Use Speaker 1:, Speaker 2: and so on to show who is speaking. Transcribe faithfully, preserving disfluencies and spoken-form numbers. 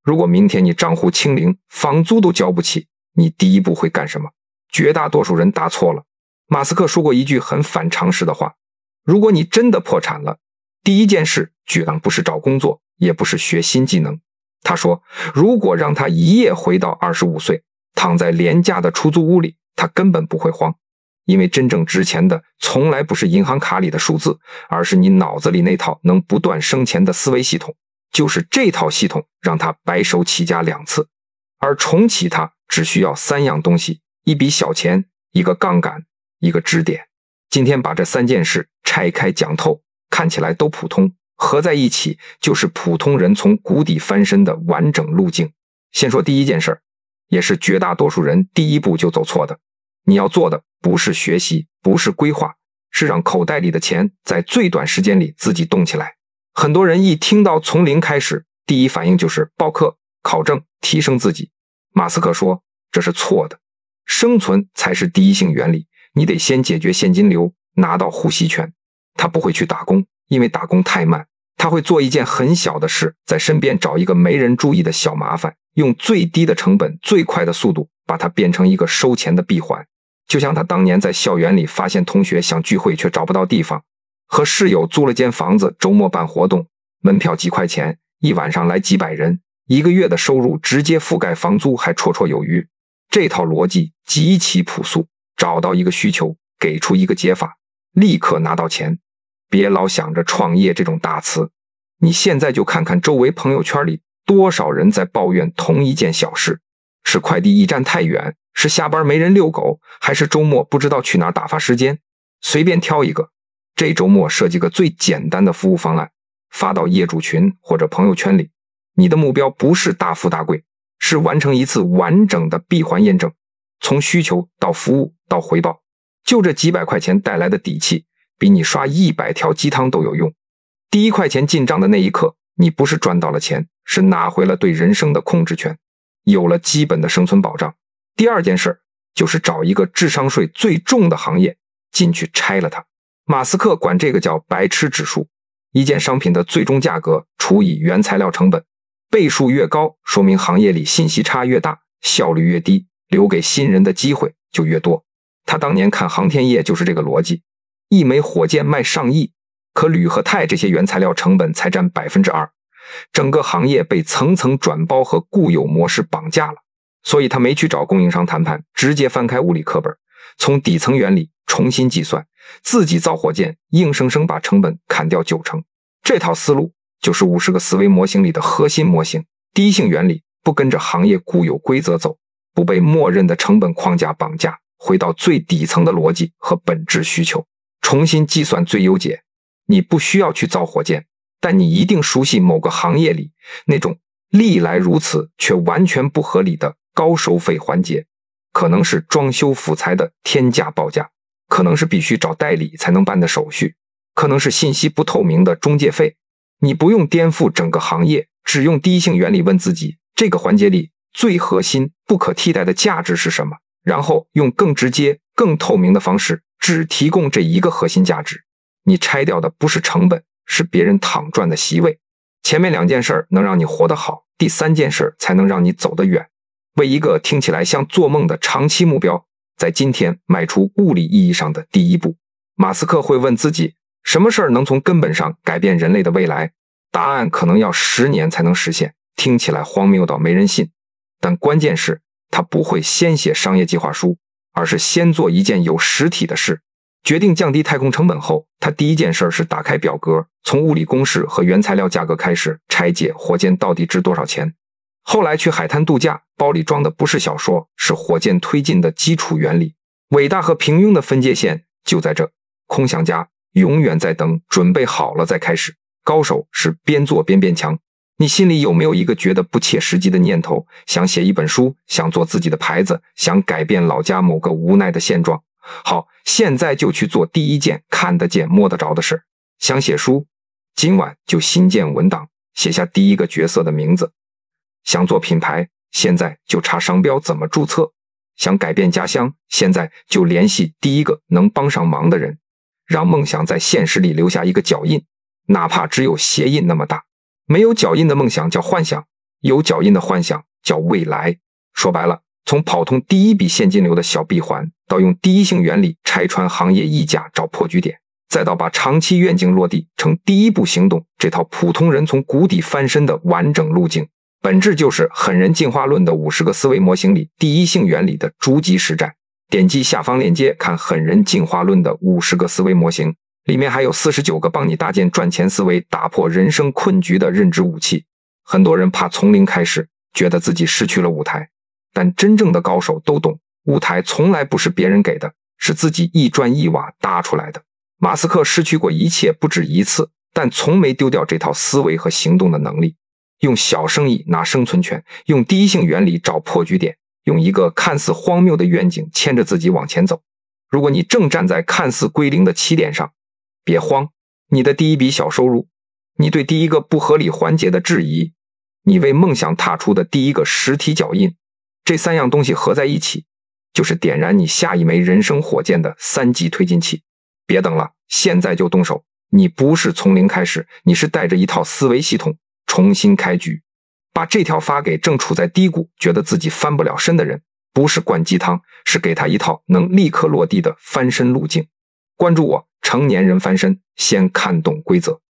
Speaker 1: 如果明天你账户清零，房租都交不起，你第一步会干什么？绝大多数人答错了。马斯克说过一句很反常识的话，如果你真的破产了，第一件事居然不是找工作，也不是学新技能。他说，如果让他一夜回到二十五岁，躺在廉价的出租屋里，他根本不会慌。因为真正值钱的从来不是银行卡里的数字，而是你脑子里那套能不断生钱的思维系统。就是这套系统让他白手起家两次，而重启它只需要三样东西，一笔小钱，一个杠杆，一个支点。今天把这三件事拆开讲透，看起来都普通，合在一起就是普通人从谷底翻身的完整路径。先说第一件事，也是绝大多数人第一步就走错的。你要做的不是学习，不是规划，是让口袋里的钱在最短时间里自己动起来。很多人一听到从零开始，第一反应就是报课、考证、提升自己。马斯克说，这是错的。生存才是第一性原理，你得先解决现金流，拿到呼吸权。他不会去打工，因为打工太慢。他会做一件很小的事，在身边找一个没人注意的小麻烦，用最低的成本、最快的速度，把它变成一个收钱的闭环。就像他当年在校园里发现同学想聚会却找不到地方，和室友租了间房子，周末办活动，门票几块钱，一晚上来几百人，一个月的收入直接覆盖房租，还绰绰有余。这套逻辑极其朴素，找到一个需求，给出一个解法，立刻拿到钱。别老想着创业这种大词，你现在就看看周围朋友圈里多少人在抱怨同一件小事，是快递驿站太远，是下班没人遛狗，还是周末不知道去哪儿打发时间。随便挑一个，这周末设计个最简单的服务方案，发到业主群或者朋友圈里。你的目标不是大富大贵，是完成一次完整的闭环验证，从需求到服务到回报，就这几百块钱带来的底气，比你刷一百条鸡汤都有用。第一块钱进账的那一刻，你不是赚到了钱，是拿回了对人生的控制权，有了基本的生存保障。第二件事就是找一个智商税最重的行业进去拆了它。马斯克管这个叫白痴指数，一件商品的最终价格除以原材料成本，倍数越高，说明行业里信息差越大，效率越低，留给新人的机会就越多。他当年看航天业就是这个逻辑，一枚火箭卖上亿，可铝和钛这些原材料成本才占 百分之二， 整个行业被层层转包和固有模式绑架了。所以他没去找供应商谈判，直接翻开物理课本，从底层原理重新计算，自己造火箭，硬生生把成本砍掉九成。这套思路就是五十个思维模型里的核心模型，第一性原理，不跟着行业固有规则走，不被默认的成本框架绑架，回到最底层的逻辑和本质需求，重新计算最优解。你不需要去造火箭，但你一定熟悉某个行业里那种历来如此却完全不合理的高收费环节，可能是装修辅材的天价报价，可能是必须找代理才能办的手续，可能是信息不透明的中介费。你不用颠覆整个行业，只用第一性原理问自己，这个环节里最核心不可替代的价值是什么，然后用更直接更透明的方式只提供这一个核心价值。你拆掉的不是成本，是别人躺赚的席位。前面两件事能让你活得好，第三件事才能让你走得远。为一个听起来像做梦的长期目标，在今天迈出物理意义上的第一步。马斯克会问自己，什么事儿能从根本上改变人类的未来？答案可能要十年才能实现，听起来荒谬到没人信。但关键是，他不会先写商业计划书，而是先做一件有实体的事。决定降低太空成本后，他第一件事是打开表格，从物理公式和原材料价格开始拆解火箭到底值多少钱。后来去海滩度假，包里装的不是小说，是火箭推进的基础原理。伟大和平庸的分界线就在这，空想家永远在等准备好了再开始，高手是边做边变强。你心里有没有一个觉得不切实际的念头，想写一本书，想做自己的牌子，想改变老家某个无奈的现状？好，现在就去做第一件看得见摸得着的事。想写书，今晚就新建文档，写下第一个角色的名字。想做品牌，现在就查商标怎么注册。想改变家乡，现在就联系第一个能帮上忙的人，让梦想在现实里留下一个脚印，哪怕只有鞋印那么大。没有脚印的梦想叫幻想， 有脚印的幻想叫未来。说白了，从跑通第一笔现金流的小闭环，到用第一性原理拆穿行业溢价找破局点，再到把长期愿景落地成第一步行动，这套普通人从谷底翻身的完整路径，本质就是狠人进化论的五十个思维模型里第一性原理的逐级实战。点击下方链接看狠人进化论的五十个思维模型，里面还有四十九个帮你搭建赚钱思维、打破人生困局的认知武器。很多人怕从零开始，觉得自己失去了舞台，但真正的高手都懂，舞台从来不是别人给的，是自己一砖一瓦搭出来的。马斯克失去过一切不止一次，但从没丢掉这套思维和行动的能力。用小生意拿生存权，用第一性原理找破局点，用一个看似荒谬的愿景牵着自己往前走。如果你正站在看似归零的起点上，别慌，你的第一笔小收入，你对第一个不合理环节的质疑，你为梦想踏出的第一个实体脚印，这三样东西合在一起，就是点燃你下一枚人生火箭的三级推进器。别等了，现在就动手。你不是从零开始，你是带着一套思维系统重新开局。把这条发给正处在低谷，觉得自己翻不了身的人，不是灌鸡汤，是给他一套能立刻落地的翻身路径。关注我，成年人翻身，先看懂规则。